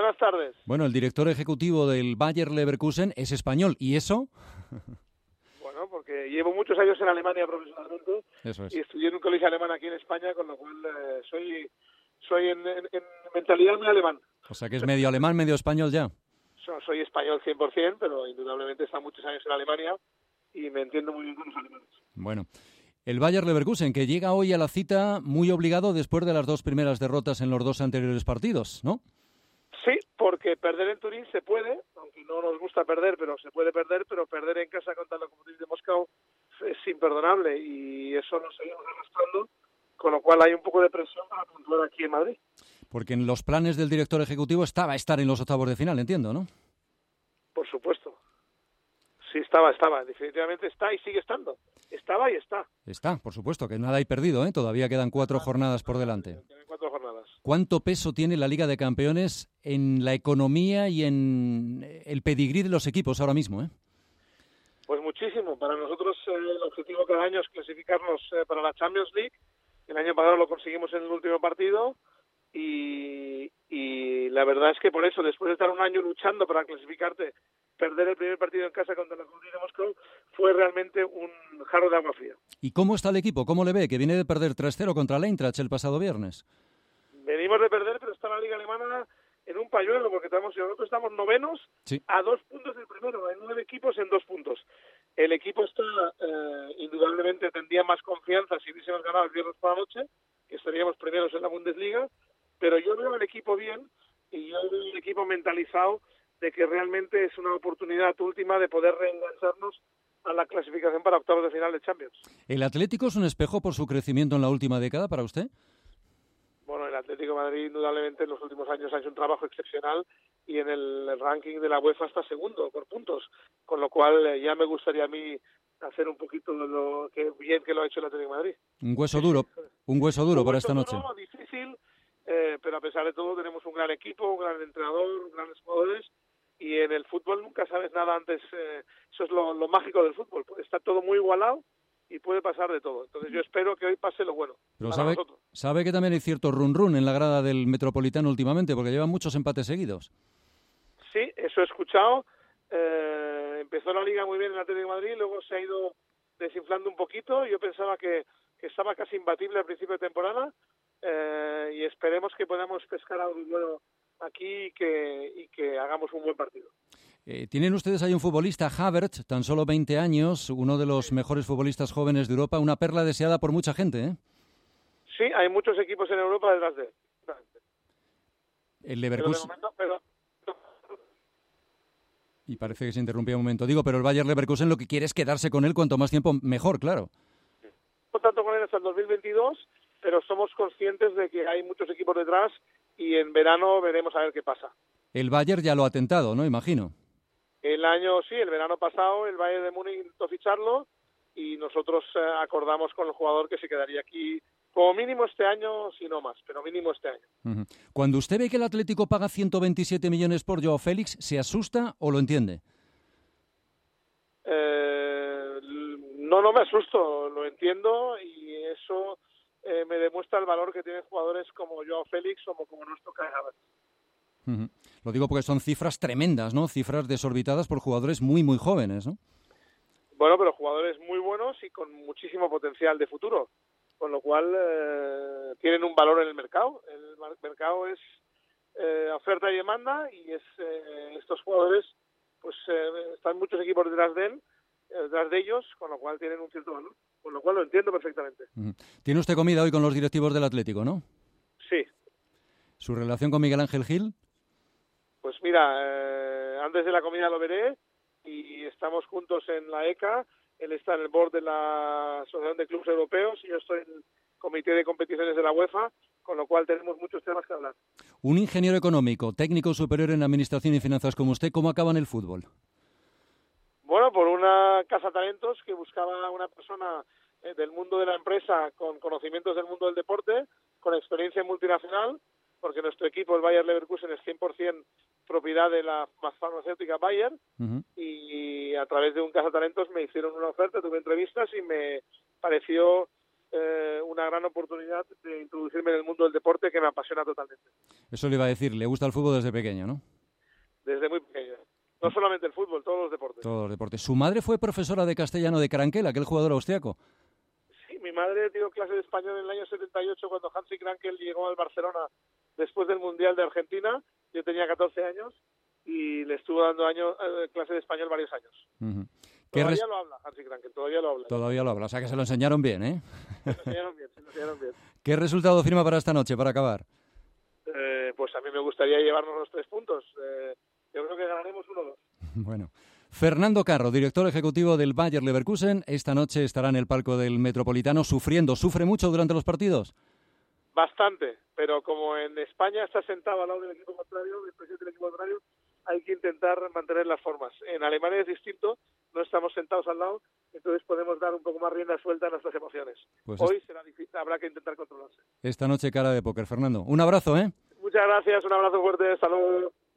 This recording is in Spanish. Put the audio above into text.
buenas tardes. Bueno, el director ejecutivo del Bayer Leverkusen es español, ¿y eso? Bueno, porque llevo muchos años en Alemania profesionalmente. Eso es. Y estudié en un colegio alemán aquí en España, con lo cual soy en mentalidad muy alemán. O sea que es medio alemán, medio español ya. Soy español 100%, pero indudablemente he estado muchos años en Alemania y me entiendo muy bien con los alemanes. Bueno, el Bayer Leverkusen, que llega hoy a la cita muy obligado después de las 2 primeras derrotas en los 2 anteriores partidos, ¿no? Sí, porque perder en Turín se puede, aunque no nos gusta perder, pero se puede perder, pero perder en casa contra el Lokomotiv de Moscú es imperdonable y eso nos seguimos arrastrando, con lo cual hay un poco de presión para puntuar aquí en Madrid. Porque en los planes del director ejecutivo estaba estar en los octavos de final, entiendo, ¿no? Por supuesto. Sí, estaba. Definitivamente está y sigue estando. Estaba y está. Está, por supuesto, que nada hay perdido, ¿eh? Todavía quedan 4 jornadas por delante. Quedan 4 jornadas. ¿Cuánto peso tiene la Liga de Campeones en la economía y en el pedigrí de los equipos ahora mismo, eh? Pues muchísimo. Para nosotros el objetivo cada año es clasificarnos para la Champions League. El año pasado lo conseguimos en el último partido y la verdad es que por eso, después de estar un año luchando para clasificarte, perder el primer partido en casa contra la Lokomotiv de Moscú fue realmente un jarro de agua fría. ¿Y cómo está el equipo? ¿Cómo le ve? Que viene de perder 3-0 contra el Eintracht el pasado viernes. Venimos de perder, pero está la Liga Alemana en un pañuelo, porque nosotros estamos novenos, sí, a 2 puntos del primero. Hay 9 equipos en 2 puntos. El equipo está, indudablemente, tendría más confianza si hubiésemos ganado el viernes por la noche, que estaríamos primeros en la Bundesliga, pero yo veo al equipo bien y yo veo al equipo mentalizado de que realmente es una oportunidad última de poder reengancharnos a la clasificación para octavos de final de Champions. ¿El Atlético es un espejo por su crecimiento en la última década para usted? Bueno, el Atlético de Madrid indudablemente en los últimos años ha hecho un trabajo excepcional y en el ranking de la UEFA está segundo por puntos, con lo cual ya me gustaría a mí hacer un poquito de lo que bien que lo ha hecho el Atlético de Madrid. Un hueso duro para esta noche. Difícil, pero a pesar de todo tenemos un gran equipo, un gran entrenador, grandes jugadores y en el fútbol nunca sabes nada antes, eso es lo mágico del fútbol, está todo muy igualado y puede pasar de todo. Entonces yo espero que hoy pase lo bueno. Pero sabe que también hay cierto run-run en la grada del Metropolitano últimamente, porque llevan muchos empates seguidos. Sí, eso he escuchado. Empezó la Liga muy bien en el Atlético de Madrid, luego se ha ido desinflando un poquito. Yo pensaba que estaba casi imbatible al principio de temporada y esperemos que podamos pescar algo bueno aquí y que hagamos un buen partido. Tienen ustedes ahí un futbolista, Havertz, tan solo 20 años, uno de los mejores futbolistas jóvenes de Europa, una perla deseada por mucha gente, ¿eh? Sí, hay muchos equipos en Europa detrás de él. El Leverkusen... Y parece que se interrumpía un momento. Digo, pero el Bayer Leverkusen lo que quiere es quedarse con él cuanto más tiempo mejor, claro. No tanto con él hasta el 2022, pero somos conscientes de que hay muchos equipos detrás y en verano veremos a ver qué pasa. El Bayer ya lo ha tentado, ¿no? Imagino. El verano pasado, el Bayern de Múnich intentó ficharlo y nosotros acordamos con el jugador que se quedaría aquí como mínimo este año, si no más, pero mínimo este año. Uh-huh. Cuando usted ve que el Atlético paga 127 millones por Joao Félix, ¿se asusta o lo entiende? No me asusto, lo entiendo y eso me demuestra el valor que tienen jugadores como Joao Félix o como nuestro Kai Havertz. Uh-huh. Lo digo porque son cifras tremendas, ¿no? Cifras desorbitadas por jugadores muy, muy jóvenes, ¿no? Bueno, pero jugadores muy buenos y con muchísimo potencial de futuro, con lo cual tienen un valor en el mercado. El mercado es oferta y demanda y estos jugadores, pues están muchos equipos detrás de ellos, con lo cual tienen un cierto valor, con lo cual lo entiendo perfectamente. Uh-huh. ¿Tiene usted comida hoy con los directivos del Atlético, no? Sí. ¿Su relación con Miguel Ángel Gil? Pues mira, antes de la comida lo veré y estamos juntos en la ECA. Él está en el board de la Asociación de Clubes Europeos y yo estoy en el Comité de Competiciones de la UEFA, con lo cual tenemos muchos temas que hablar. Un ingeniero económico, técnico superior en Administración y Finanzas como usted, ¿cómo acaba en el fútbol? Bueno, por una casa talentos que buscaba una persona del mundo de la empresa con conocimientos del mundo del deporte, con experiencia multinacional, porque nuestro equipo, el Bayer Leverkusen, es 100% propiedad de la farmacéutica Bayer, uh-huh. Y a través de un cazatalentos me hicieron una oferta, tuve entrevistas y me pareció una gran oportunidad de introducirme en el mundo del deporte, que me apasiona totalmente. Eso le iba a decir, le gusta el fútbol desde pequeño, ¿no? Desde muy pequeño. No solamente el fútbol, todos los deportes. Todos los deportes. ¿Su madre fue profesora de castellano de Krankel, aquel jugador austriaco? Sí, mi madre dio clase de español en el año 78 cuando Hansi Krankel llegó al Barcelona después del Mundial de Argentina. Yo tenía 14 años y le estuvo dando clase de español varios años. Uh-huh. Todavía lo habla Hansi Krankel, todavía lo habla. Todavía lo habla, o sea que se lo enseñaron bien, ¿eh? Se lo enseñaron bien. ¿Qué resultado firma para esta noche, para acabar? Pues a mí me gustaría llevarnos los 3 puntos. Yo creo que ganaremos 1-2. Bueno. Fernando Carro, director ejecutivo del Bayer Leverkusen, esta noche estará en el palco del Metropolitano sufriendo. ¿Sufre mucho durante los partidos? Bastante, pero como en España está sentado al lado del equipo contrario, del presidente del equipo contrario, hay que intentar mantener las formas. En Alemania es distinto, no estamos sentados al lado, entonces podemos dar un poco más rienda suelta a nuestras emociones. Pues hoy será difícil, habrá que intentar controlarse. Esta noche cara de póker, Fernando. Un abrazo, ¿eh? Muchas gracias, un abrazo fuerte, hasta luego.